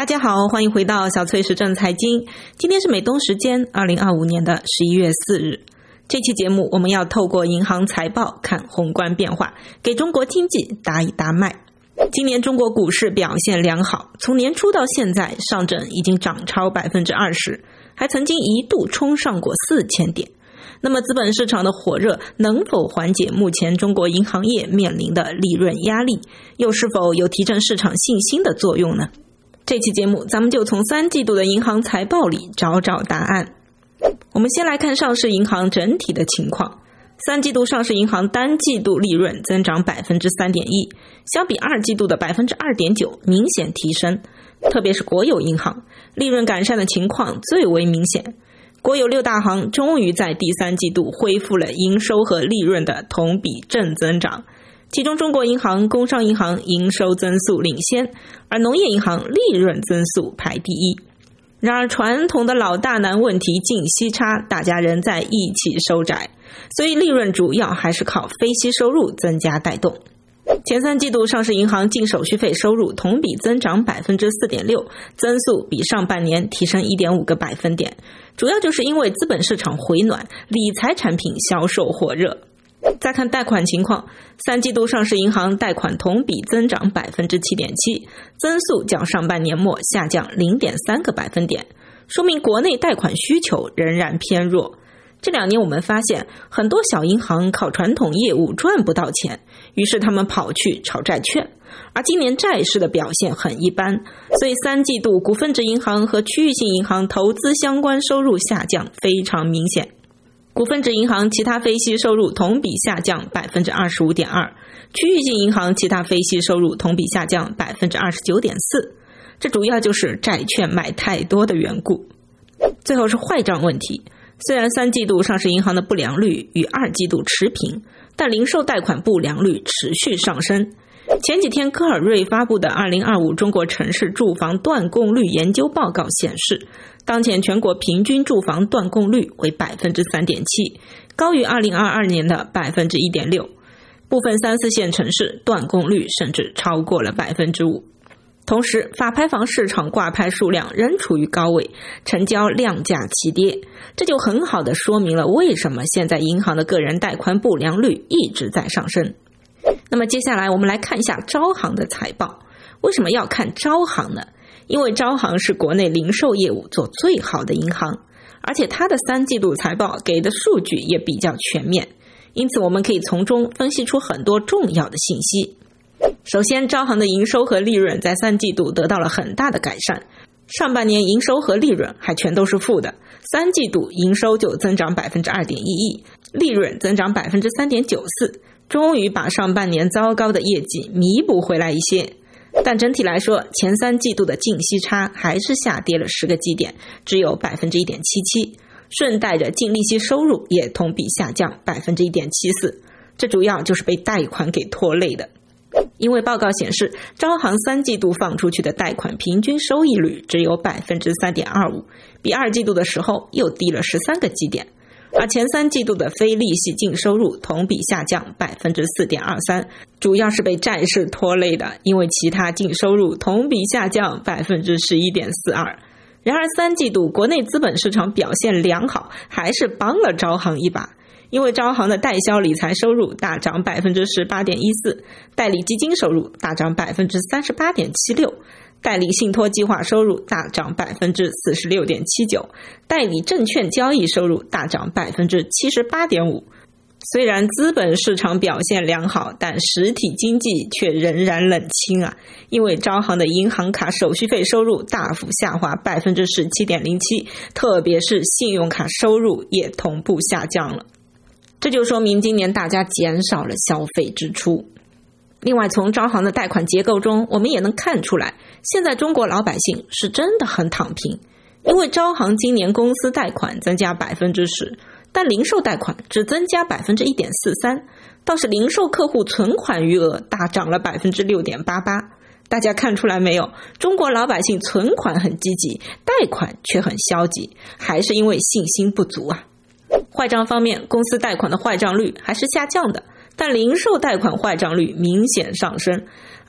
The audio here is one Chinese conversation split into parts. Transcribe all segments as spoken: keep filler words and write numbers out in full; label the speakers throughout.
Speaker 1: 大家好，欢迎回到小翠时政财经。今天是美东时间二零二五年的十一月四日。这期节目我们要透过银行财报看宏观变化，给中国经济打一打脉。今年中国股市表现良好，从年初到现在，上证已经涨超 百分之二十， 还曾经一度冲上过四千点。那么资本市场的火热能否缓解目前中国银行业面临的利润压力，又是否有提振市场信心的作用呢？这期节目咱们就从三季度的银行财报里找找答案。我们先来看上市银行整体的情况。三季度上市银行单季度利润增长 百分之三点一， 相比二季度的 百分之二点九 明显提升，特别是国有银行利润改善的情况最为明显。国有六大行终于在第三季度恢复了营收和利润的同比正增长，其中中国银行、工商银行营收增速领先，而农业银行利润增速排第一。然而传统的老大难问题净息差，大家仍在一起收窄，所以利润主要还是靠非息收入增加带动。前三季度上市银行净手续费收入同比增长 百分之四点六， 增速比上半年提升 一点五 个百分点，主要就是因为资本市场回暖，理财产品销售火热。再看贷款情况，三季度上市银行贷款同比增长 百分之七点七， 增速较上半年末下降 零点三 个百分点，说明国内贷款需求仍然偏弱。这两年我们发现很多小银行靠传统业务赚不到钱，于是他们跑去炒债券，而今年债市的表现很一般，所以三季度股份制银行和区域性银行投资相关收入下降非常明显。股份制银行其他非息收入同比下降 百分之二十五点二， 区域性银行其他非息收入同比下降 百分之二十九点四， 这主要就是债券买太多的缘故。最后是坏账问题，虽然三季度上市银行的不良率与二季度持平，但零售贷款不良率持续上升。前几天科尔瑞发布的二零二五中国城市住房断供率研究报告显示，当前全国平均住房断供率为 百分之三点七， 高于二零二二年的 百分之一点六， 部分三四线城市断供率甚至超过了 百分之五。 同时法拍房市场挂牌数量仍处于高位，成交量价齐跌，这就很好地说明了为什么现在银行的个人贷款不良率一直在上升。那么接下来我们来看一下招行的财报。为什么要看招行呢？因为招行是国内零售业务做最好的银行，而且它的三季度财报给的数据也比较全面，因此我们可以从中分析出很多重要的信息。首先，招行的营收和利润在三季度得到了很大的改善，上半年营收和利润还全都是负的，三季度营收就增长 百分之二点一亿，利润增长 百分之三点九四， 终于把上半年糟糕的业绩弥补回来一些。但整体来说，前三季度的净息差还是下跌了十个基点，只有 百分之一点七七， 顺带着净利息收入也同比下降 百分之一点七四， 这主要就是被贷款给拖累的。因为报告显示，招行三季度放出去的贷款平均收益率只有 百分之三点二五， 比二季度的时候又低了十三个基点，而前三季度的非利息净收入同比下降 百分之四点二三， 主要是被债市拖累的，因为其他净收入同比下降 百分之十一点四二。 然而三季度国内资本市场表现良好，还是帮了招行一把，因为招行的代销理财收入大涨 百分之十八点一四， 代理基金收入大涨 百分之三十八点七六，代理信托计划收入大涨 百分之四十六点七九， 代理证券交易收入大涨 百分之七十八点五。 虽然资本市场表现良好，但实体经济却仍然冷清啊，因为招行的银行卡手续费收入大幅下滑 百分之十七点零七， 特别是信用卡收入也同步下降了，这就说明今年大家减少了消费支出。另外，从招行的贷款结构中，我们也能看出来，现在中国老百姓是真的很躺平。因为招行今年公司贷款增加 百分之十， 但零售贷款只增加 百分之一点四三， 倒是零售客户存款余额大涨了 百分之六点八八。 大家看出来没有？中国老百姓存款很积极，贷款却很消极，还是因为信心不足啊。坏账方面，公司贷款的坏账率还是下降的，但零售贷款坏账率明显上升，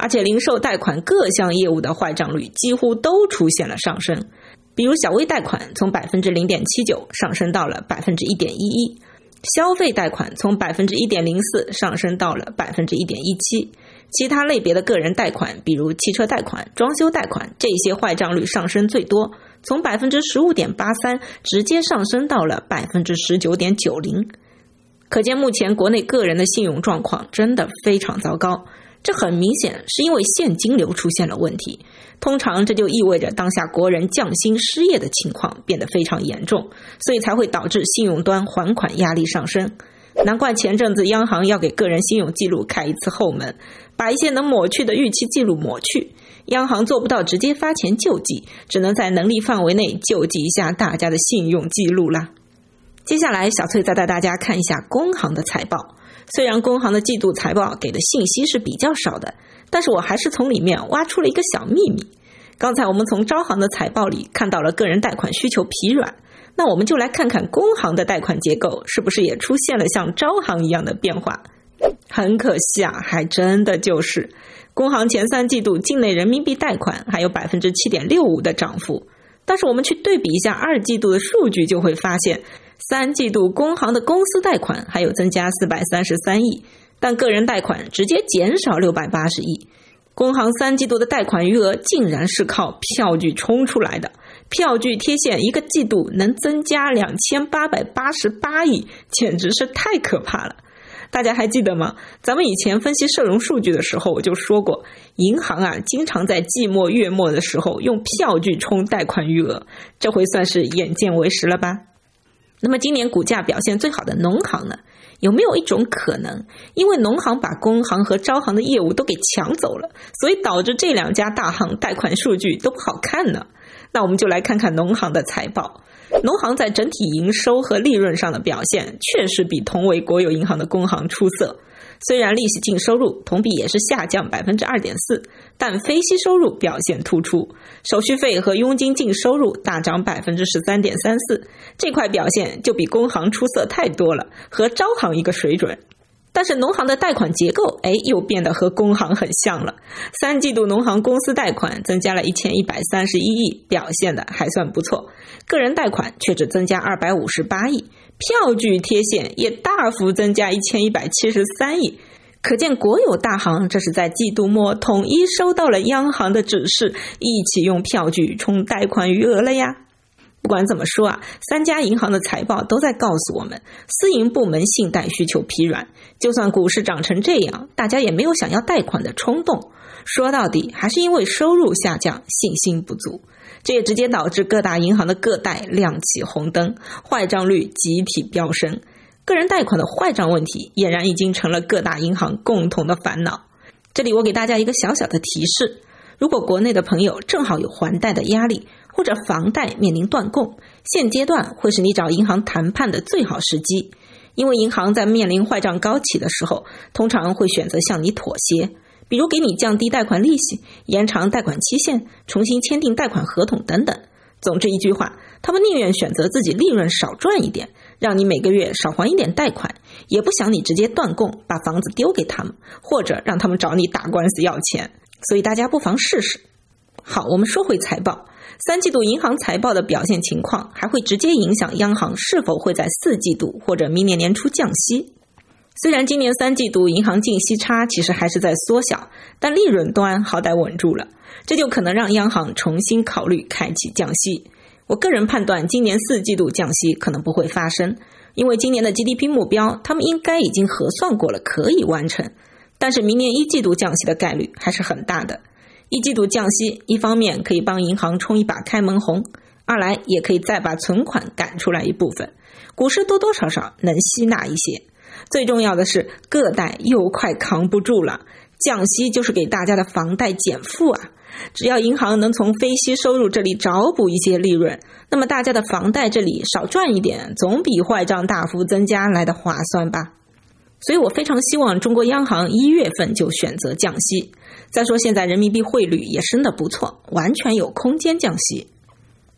Speaker 1: 而且零售贷款各项业务的坏账率几乎都出现了上升。比如小微贷款从 百分之零点七九 上升到了 百分之一点一一， 消费贷款从 百分之一点零四 上升到了 百分之一点一七， 其他类别的个人贷款，比如汽车贷款、装修贷款，这些坏账率上升最多，从 百分之十五点八三 直接上升到了 百分之十九点九零。 可见目前国内个人的信用状况真的非常糟糕，这很明显是因为现金流出现了问题，通常这就意味着当下国人降薪失业的情况变得非常严重，所以才会导致信用端还款压力上升。难怪前阵子央行要给个人信用记录开一次后门，把一些能抹去的逾期记录抹去。央行做不到直接发钱救济，只能在能力范围内救济一下大家的信用记录啦。接下来小翠再带大家看一下工行的财报。虽然工行的季度财报给的信息是比较少的，但是我还是从里面挖出了一个小秘密。刚才我们从招行的财报里看到了个人贷款需求疲软，那我们就来看看工行的贷款结构是不是也出现了像招行一样的变化。很可惜啊，还真的就是工行前三季度境内人民币贷款还有 百分之七点六五 的涨幅，但是我们去对比一下二季度的数据，就会发现三季度工行的公司贷款还有增加四百三十三亿，但个人贷款直接减少六百八十亿。工行三季度的贷款余额竟然是靠票据冲出来的，票据贴现一个季度能增加两千八百八十八亿，简直是太可怕了。大家还记得吗？咱们以前分析社融数据的时候我就说过，银行啊经常在季末月末的时候用票据冲贷款余额，这回算是眼见为实了吧。那么今年股价表现最好的农行呢？有没有一种可能，因为农行把工行和招行的业务都给抢走了，所以导致这两家大行贷款数据都不好看呢？那我们就来看看农行的财报。农行在整体营收和利润上的表现确实比同为国有银行的工行出色。虽然利息净收入同比也是下降 百分之二点四， 但非息收入表现突出，手续费和佣金净收入大涨 百分之十三点三四， 这块表现就比工行出色太多了，和招行一个水准。但是农行的贷款结构哎，又变得和工行很像了。三季度农行公司贷款增加了一千一百三十一亿，表现的还算不错。个人贷款却只增加二百五十八亿，票据贴现也大幅增加一千一百七十三亿。可见国有大行这是在季度末统一收到了央行的指示，一起用票据冲贷款余额了呀。不管怎么说啊，三家银行的财报都在告诉我们，私营部门信贷需求疲软，就算股市涨成这样，大家也没有想要贷款的冲动。说到底还是因为收入下降，信心不足。这也直接导致各大银行的个贷亮起红灯，坏账率集体飙升。个人贷款的坏账问题俨然已经成了各大银行共同的烦恼。这里我给大家一个小小的提示，如果国内的朋友正好有还贷的压力，或者房贷面临断供，现阶段会是你找银行谈判的最好时机。因为银行在面临坏账高企的时候，通常会选择向你妥协，比如给你降低贷款利息，延长贷款期限，重新签订贷款合同等等。总之一句话，他们宁愿选择自己利润少赚一点，让你每个月少还一点贷款，也不想你直接断供，把房子丢给他们，或者让他们找你打官司要钱。所以大家不妨试试。好，我们说回财报。三季度银行财报的表现情况还会直接影响央行是否会在四季度或者明年年初降息。虽然今年三季度银行净息差其实还是在缩小，但利润端好歹稳住了，这就可能让央行重新考虑开启降息。我个人判断今年四季度降息可能不会发生，因为今年的 G D P 目标他们应该已经核算过了，可以完成。但是明年一季度降息的概率还是很大的。一季度降息，一方面可以帮银行冲一把开门红，二来也可以再把存款赶出来一部分，股市多多少少能吸纳一些。最重要的是个贷又快扛不住了，降息就是给大家的房贷减负啊。只要银行能从非息收入这里找补一些利润，那么大家的房贷这里少赚一点，总比坏账大幅增加来的划算吧。所以我非常希望中国央行一月份就选择降息。再说现在人民币汇率也升得不错，完全有空间降息。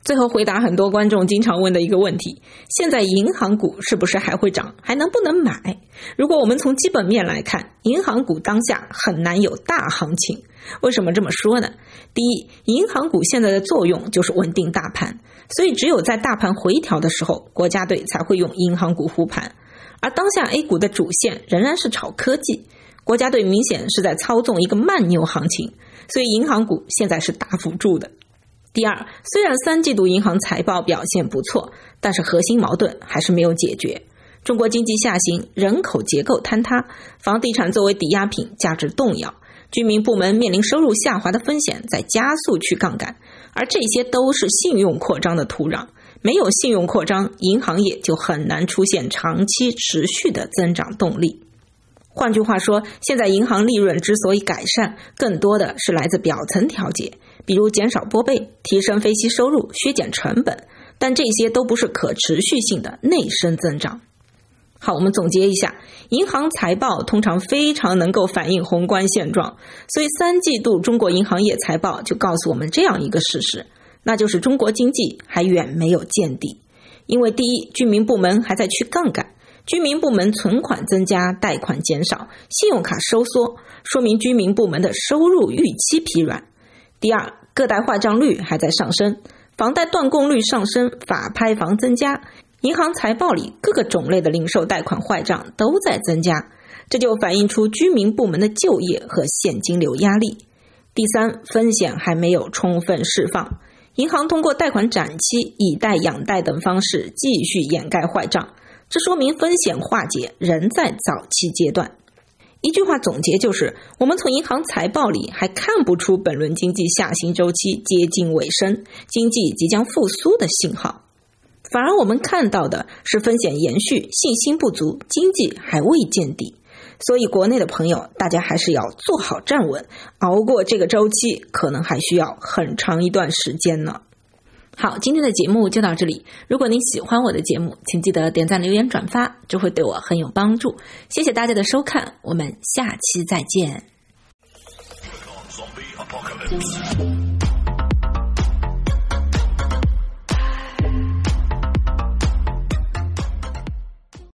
Speaker 1: 最后回答很多观众经常问的一个问题，现在银行股是不是还会涨，还能不能买？如果我们从基本面来看，银行股当下很难有大行情。为什么这么说呢？第一，银行股现在的作用就是稳定大盘，所以只有在大盘回调的时候，国家队才会用银行股护盘。而当下 A 股的主线仍然是炒科技，国家队明显是在操纵一个慢牛行情，所以银行股现在是打辅助的。第二，虽然三季度银行财报表现不错，但是核心矛盾还是没有解决。中国经济下行，人口结构坍塌，房地产作为抵押品价值动摇，居民部门面临收入下滑的风险在加速去杠杆，而这些都是信用扩张的土壤。没有信用扩张，银行业就很难出现长期持续的增长动力。换句话说，现在银行利润之所以改善，更多的是来自表层调节，比如减少拨备、提升非息收入、削减成本，但这些都不是可持续性的内生增长。好，我们总结一下，银行财报通常非常能够反映宏观现状，所以三季度中国银行业财报就告诉我们这样一个事实，那就是中国经济还远没有见底。因为第一，居民部门还在去杠杆，居民部门存款增加，贷款减少，信用卡收缩，说明居民部门的收入预期疲软。第二，个贷坏账率还在上升，房贷断供率上升，法拍房增加，银行财报里各个种类的零售贷款坏账都在增加，这就反映出居民部门的就业和现金流压力。第三，风险还没有充分释放，银行通过贷款展期、以贷养贷等方式继续掩盖坏账，这说明风险化解仍在早期阶段。一句话总结就是，我们从银行财报里还看不出本轮经济下行周期接近尾声，经济即将复苏的信号，反而我们看到的是风险延续，信心不足，经济还未见底。所以国内的朋友，大家还是要做好站稳，熬过这个周期，可能还需要很长一段时间呢。好，今天的节目就到这里。如果您喜欢我的节目，请记得点赞、留言、转发，这会对我很有帮助。谢谢大家的收看，我们下期再见。